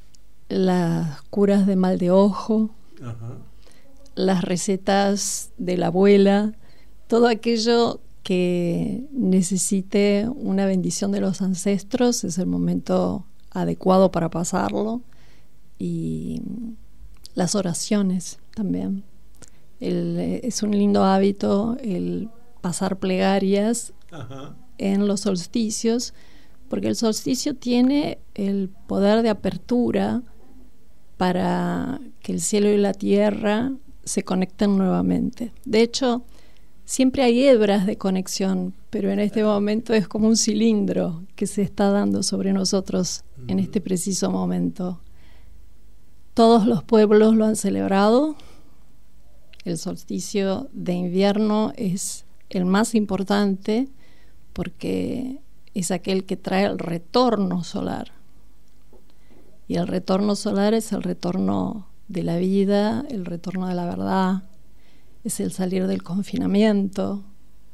las curas de mal de ojo, ajá, las recetas de la abuela, todo aquello que necesite una bendición de los ancestros, es el momento adecuado para pasarlo. Y las oraciones también. El, es un lindo hábito el pasar plegarias, ajá, en los solsticios, porque el solsticio tiene el poder de apertura para que el cielo y la tierra se conecten nuevamente. De hecho, siempre hay hebras de conexión, pero en este momento es como un cilindro que se está dando sobre nosotros en este preciso momento. Todos los pueblos lo han celebrado. El solsticio de invierno es el más importante porque es aquel que trae el retorno solar. Y el retorno solar es el retorno de la vida, el retorno de la verdad, es el salir del confinamiento.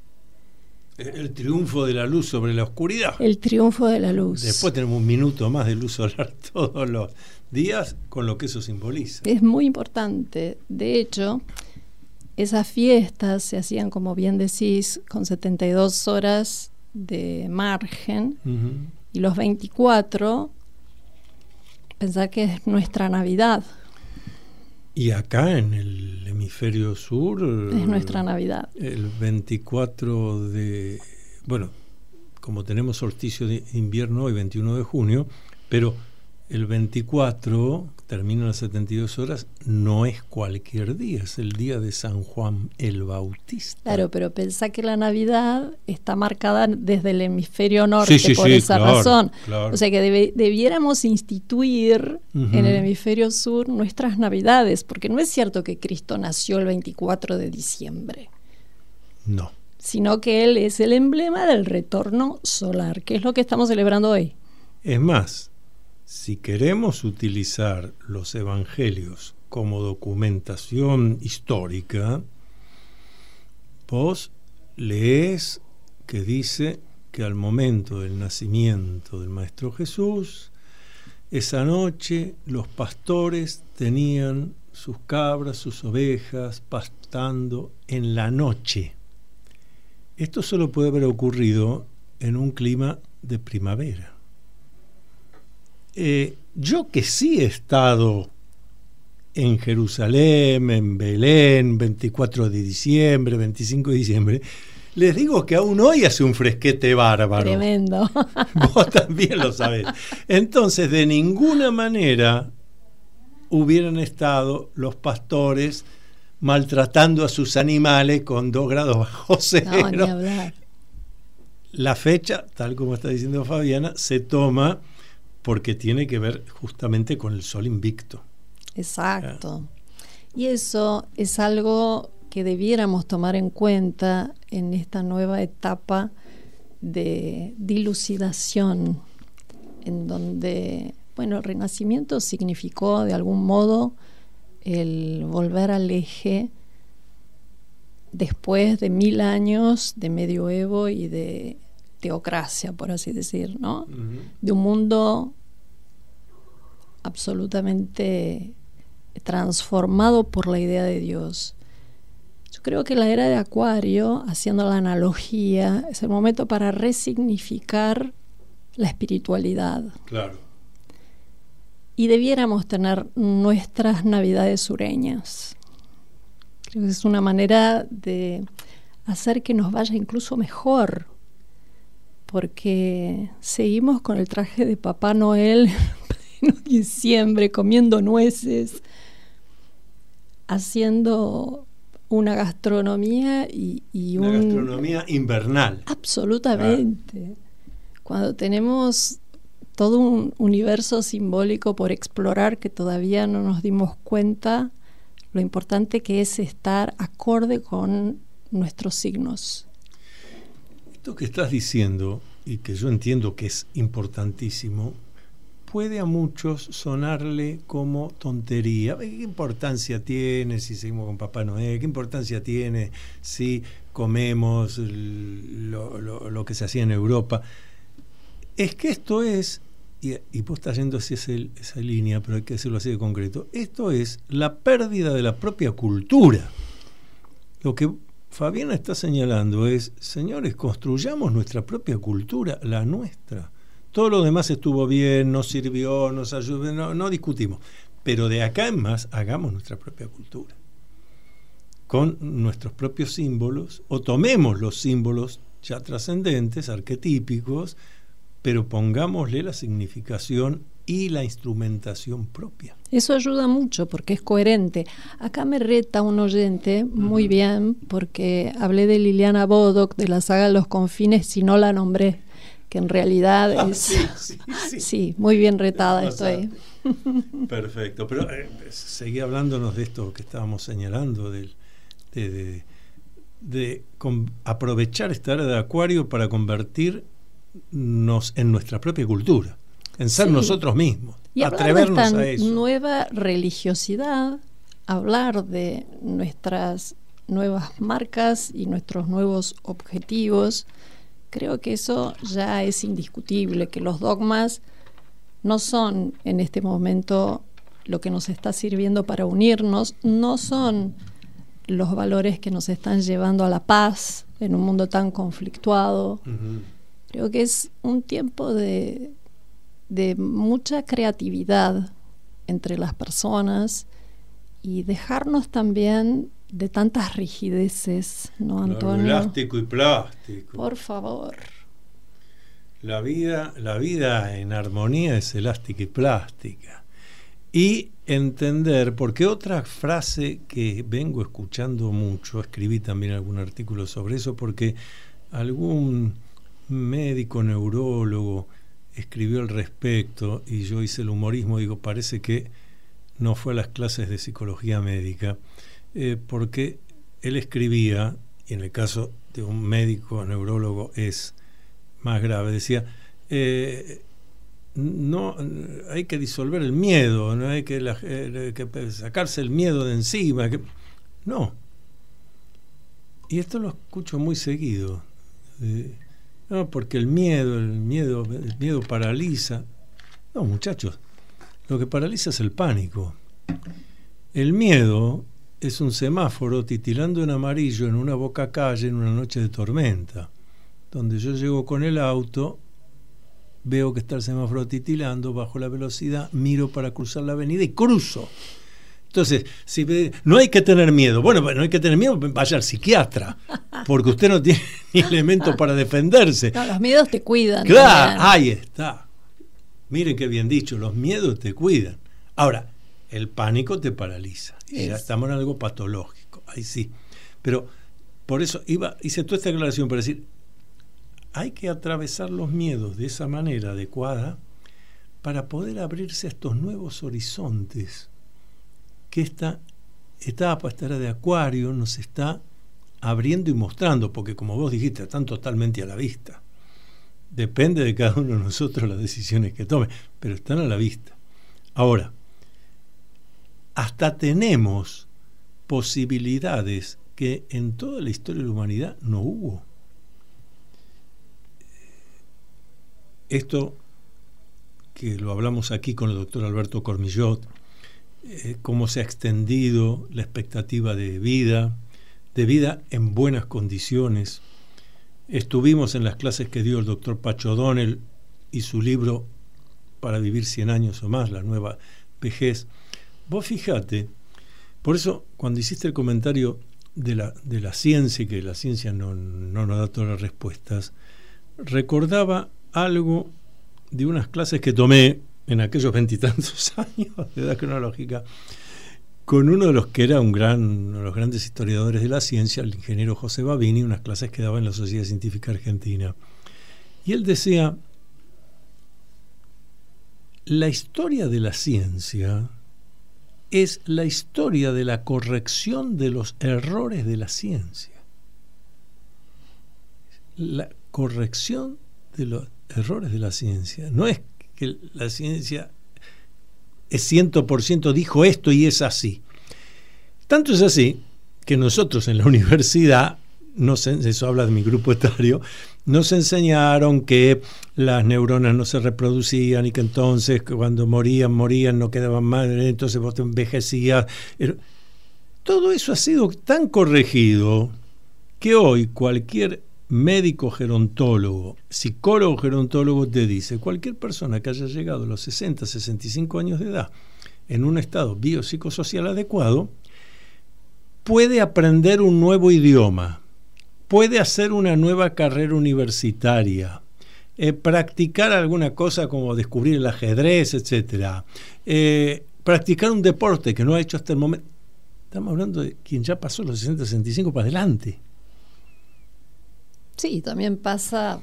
El triunfo de la luz sobre la oscuridad.
El triunfo de la luz.
Después tenemos un minuto más de luz solar todos los días, con lo que eso simboliza.
Es muy importante. De hecho, esas fiestas se hacían, como bien decís, con setenta y dos horas de margen, uh-huh, y los veinticuatro, pensá que es nuestra Navidad.
Y acá en el hemisferio sur
es nuestra Navidad.
El veinticuatro de, bueno, como tenemos solsticio de invierno hoy, veintiuno de junio, pero el veinticuatro terminan las setenta y dos horas, no es cualquier día, es el día de San Juan el Bautista.
Claro, pero pensá que la Navidad está marcada desde el hemisferio norte, sí, sí, por sí, esa
claro,
razón.
Claro.
O sea que debe, debiéramos instituir, uh-huh, en el hemisferio sur nuestras Navidades, porque no es cierto que Cristo nació el veinticuatro de diciembre.
No.
Sino que Él es el emblema del retorno solar, que es lo que estamos celebrando hoy.
Es más, si queremos utilizar los evangelios como documentación histórica, vos lees que dice que al momento del nacimiento del Maestro Jesús, esa noche los pastores tenían sus cabras, sus ovejas, pastando en la noche. Esto solo puede haber ocurrido en un clima de primavera. Eh, yo que sí he estado en Jerusalén, en Belén, veinticuatro de diciembre, veinticinco de diciembre, les digo que aún hoy hace un fresquete bárbaro.
Tremendo.
Vos también lo sabés. Entonces, de ninguna manera hubieran estado los pastores maltratando a sus animales con dos grados bajo cero.
No, ni hablar.
La fecha, tal como está diciendo Fabiana, se toma porque tiene que ver justamente con el sol invicto.
Exacto. Y eso es algo que debiéramos tomar en cuenta en esta nueva etapa de dilucidación, en donde, bueno, el Renacimiento significó de algún modo el volver al eje después de mil años de medioevo y de teocracia, por así decir, ¿no? Uh-huh. De un mundo absolutamente transformado por la idea de Dios. Yo creo que la era de Acuario, haciendo la analogía, es el momento para resignificar la espiritualidad.
Claro.
Y debiéramos tener nuestras navidades sureñas. Creo que es una manera de hacer que nos vaya incluso mejor, porque seguimos con el traje de Papá Noel pleno diciembre, comiendo nueces, haciendo una gastronomía y, y
una
un...
gastronomía invernal.
Absolutamente. Ah. Cuando tenemos todo un universo simbólico por explorar que todavía no nos dimos cuenta lo importante que es estar acorde con nuestros signos.
Esto que estás diciendo, y que yo entiendo que es importantísimo, puede a muchos sonarle como tontería. ¿Qué importancia tiene si seguimos con Papá Noel? ¿Qué importancia tiene si comemos lo, lo, lo que se hacía en Europa? Es que esto es, y, y vos estás yendo hacia ese, esa línea, pero hay que decirlo así de concreto, esto es la pérdida de la propia cultura. Lo que Fabiana está señalando es, señores, construyamos nuestra propia cultura, la nuestra. Todo lo demás estuvo bien, nos sirvió, nos ayudó, no, no discutimos. Pero de acá en más, hagamos nuestra propia cultura. Con nuestros propios símbolos, o tomemos los símbolos ya trascendentes, arquetípicos, pero pongámosle la significación y la instrumentación propia.
Eso ayuda mucho porque es coherente. Acá me reta un oyente muy uh-huh. bien, porque hablé de Liliana Bodoc, de la saga Los Confines, y no la nombré, que en realidad ah, es...
Sí, sí, sí.
sí, muy bien retada estoy.
Perfecto, pero eh, seguí hablándonos de esto que estábamos señalando, del, de, de, de con, aprovechar esta era de Acuario para convertirnos en nuestra propia cultura, en ser sí. nosotros mismos,
y
atrevernos
de esta
a eso.
Nueva religiosidad, hablar de nuestras nuevas marcas y nuestros nuevos objetivos. Creo que eso ya es indiscutible, que los dogmas no son en este momento lo que nos está sirviendo para unirnos, no son los valores que nos están llevando a la paz en un mundo tan conflictuado. Uh-huh. Creo que es un tiempo de, de mucha creatividad entre las personas y dejarnos también de tantas rigideces, ¿no, Antonio?
Claro, elástico y plástico.
Por favor.
La vida, la vida en armonía es elástica y plástica. Y entender, porque otra frase que vengo escuchando mucho, escribí también algún artículo sobre eso, porque algún médico neurólogo escribió al respecto y yo hice el humorismo, digo, parece que no fue a las clases de psicología médica. Eh, porque él escribía, y en el caso de un médico neurólogo es más grave, decía, eh, no hay que disolver el miedo, no hay que, la, eh, que sacarse el miedo de encima, que, no. Y esto lo escucho muy seguido. Eh, no, porque el miedo, el miedo, el miedo paraliza. No, muchachos, lo que paraliza es el pánico. El miedo es un semáforo titilando en amarillo en una boca calle en una noche de tormenta, donde yo llego con el auto, veo que está el semáforo titilando, bajo la velocidad, miro para cruzar la avenida y cruzo. Entonces, si ve, no hay que tener miedo. Bueno, no hay que tener miedo, vaya al psiquiatra, porque usted no tiene ni elementos para defenderse.
No, los miedos te cuidan.
Claro, también. Ahí está. Miren qué bien dicho, los miedos te cuidan. Ahora, el pánico te paraliza. Y ya estamos en algo patológico. Ahí sí. Pero por eso iba, hice toda esta aclaración para decir, hay que atravesar los miedos de esa manera adecuada para poder abrirse a estos nuevos horizontes que esta etapa, esta era de Acuario, nos está abriendo y mostrando, porque como vos dijiste, están totalmente a la vista. Depende de cada uno de nosotros las decisiones que tome, pero están a la vista. Ahora, hasta tenemos posibilidades que en toda la historia de la humanidad no hubo. Esto que lo hablamos aquí con el doctor Alberto Cormillot, eh, cómo se ha extendido la expectativa de vida, de vida en buenas condiciones. Estuvimos en las clases que dio el doctor Pacho O'Donnell y su libro Para vivir cien años o más, la nueva vejez. Vos fíjate, por eso cuando hiciste el comentario de la, de la ciencia y que la ciencia no, no nos da todas las respuestas, recordaba algo de unas clases que tomé en aquellos veintitantos años de edad cronológica, con uno de los que era un gran, uno de los grandes historiadores de la ciencia, el ingeniero José Babini, unas clases que daba en la Sociedad Científica Argentina. Y él decía, la historia de la ciencia es la historia de la corrección de los errores de la ciencia. La corrección de los errores de la ciencia. No es que la ciencia es cien por ciento dijo esto y es así. Tanto es así que nosotros en la universidad, nos, eso habla de mi grupo etario, nos enseñaron que las neuronas no se reproducían y que entonces cuando morían, morían, no quedaban más, entonces vos te envejecías. Todo eso ha sido tan corregido que hoy cualquier médico gerontólogo, psicólogo gerontólogo te dice, cualquier persona que haya llegado a los sesenta, sesenta y cinco años de edad en un estado biopsicosocial adecuado, puede aprender un nuevo idioma, puede hacer una nueva carrera universitaria, eh, practicar alguna cosa como descubrir el ajedrez, etcétera, eh, practicar un deporte que no ha hecho hasta el momento. Estamos hablando de quien ya pasó los sesenta, sesenta y cinco para adelante.
Sí, también pasa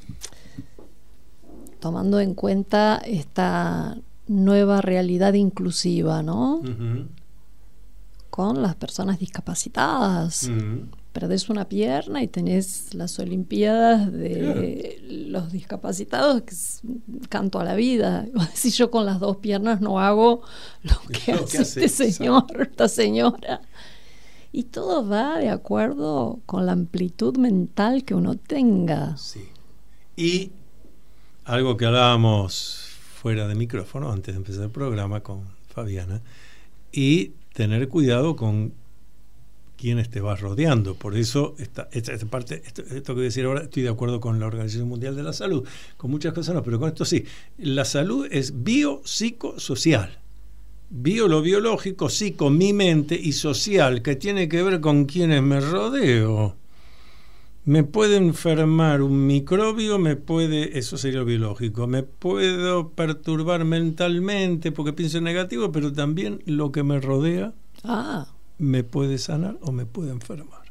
tomando en cuenta esta nueva realidad inclusiva, ¿no? Uh-huh. Con las personas discapacitadas. Uh-huh. Perdés una pierna y tenés las Olimpiadas de yeah. los discapacitados, que es canto a la vida. Si yo con las dos piernas no hago lo que lo hace, que hace este señor, exacto. Esta señora. Y todo va de acuerdo con la amplitud mental que uno tenga.
Sí. Y algo que hablábamos fuera de micrófono antes de empezar el programa con Fabiana, y tener cuidado con quienes te vas rodeando. Por eso esta, esta, esta parte, esto, esto que voy a decir ahora, estoy de acuerdo con la Organización Mundial de la Salud, con muchas cosas no, pero con esto sí. La salud es biopsicosocial. Bio, lo biológico, psico, mi mente, y social, que tiene que ver con quienes me rodeo. Me puede enfermar un microbio, me puede, eso sería lo biológico, me puedo perturbar mentalmente porque pienso negativo, pero también lo que me rodea ah. me puede sanar o me puede enfermar.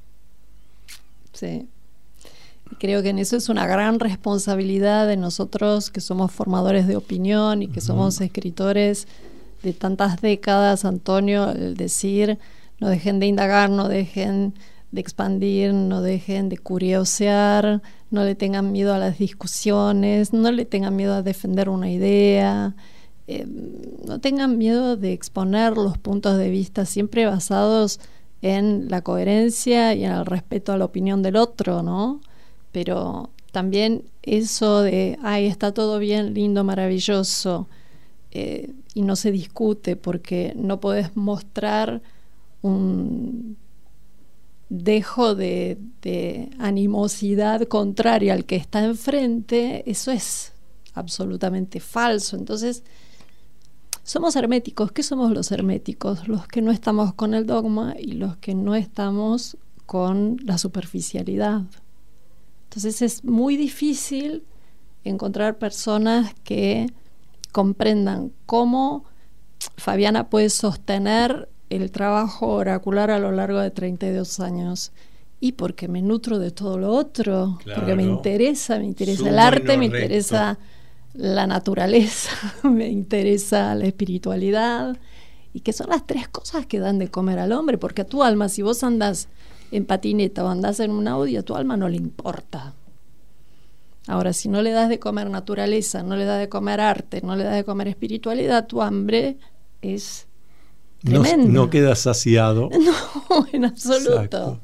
Sí. Creo que en eso es una gran responsabilidad de nosotros que somos formadores de opinión y que uh-huh. somos escritores de tantas décadas, Antonio, el decir, no dejen de indagar, no dejen de expandir, no dejen de curiosear, no le tengan miedo a las discusiones, no le tengan miedo a defender una idea, eh, no tengan miedo de exponer los puntos de vista siempre basados en la coherencia y en el respeto a la opinión del otro, ¿no? Pero también eso de, ay, está todo bien, lindo, maravilloso, eh, y no se discute porque no podés mostrar un dejo de, de animosidad contraria al que está enfrente, eso es absolutamente falso. Entonces, somos herméticos. ¿Qué somos los herméticos? Los que no estamos con el dogma y los que no estamos con la superficialidad. Entonces es muy difícil encontrar personas que comprendan cómo Fabiana puede sostener el trabajo oracular a lo largo de treinta y dos años. Y porque me nutro de todo lo otro, claro, porque me interesa, me interesa Sumo el arte, no me recto. interesa la naturaleza, me interesa la espiritualidad, y que son las tres cosas que dan de comer al hombre, porque a tu alma, si vos andás en patineta o andás en un Audi, a tu alma no le importa. Ahora, si no le das de comer naturaleza, no le das de comer arte, no le das de comer espiritualidad, tu hambre es tremenda.
No, no queda saciado.
No, en absoluto. Exacto.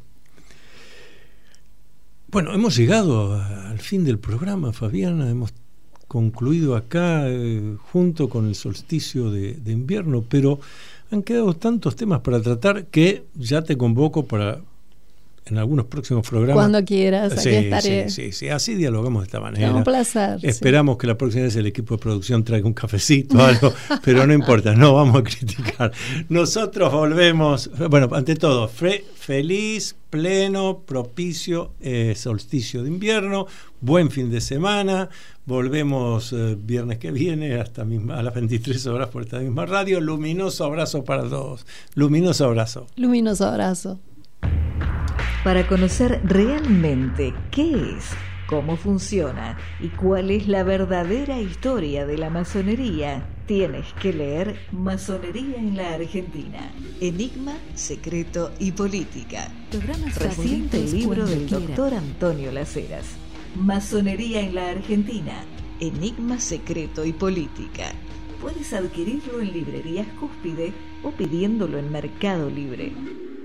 Bueno, hemos llegado al fin del programa, Fabiana. Hemos concluido acá eh, junto con el solsticio de, de invierno, pero han quedado tantos temas para tratar que ya te convoco para en algunos próximos programas.
Cuando quieras, aquí
sí,
estaré.
Sí, sí, sí, así dialogamos de esta manera.
Un placer.
Esperamos sí. que la próxima vez el equipo de producción traiga un cafecito o algo, pero no importa, no vamos a criticar. Nosotros volvemos, bueno, ante todo, fe, feliz, pleno, propicio eh, solsticio de invierno, buen fin de semana, volvemos eh, viernes que viene hasta misma, a las veintitrés horas por esta misma radio. Luminoso abrazo para todos, luminoso abrazo.
Luminoso abrazo.
Para conocer realmente qué es, cómo funciona y cuál es la verdadera historia de la masonería, tienes que leer Masonería en la Argentina. Enigma, secreto y política.
Programas
Reciente libro del
quiera.
doctor Antonio Las Heras. Masonería en la Argentina. Enigma, secreto y política. Puedes adquirirlo en librerías Cúspide o pidiéndolo en Mercado Libre.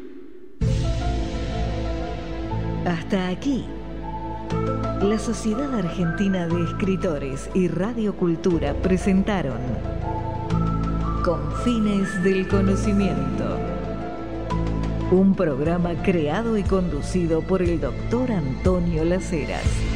Hasta aquí. La Sociedad Argentina de Escritores y Radio Cultura presentaron Confines del Conocimiento. Un programa creado y conducido por el doctor Antonio Las Heras.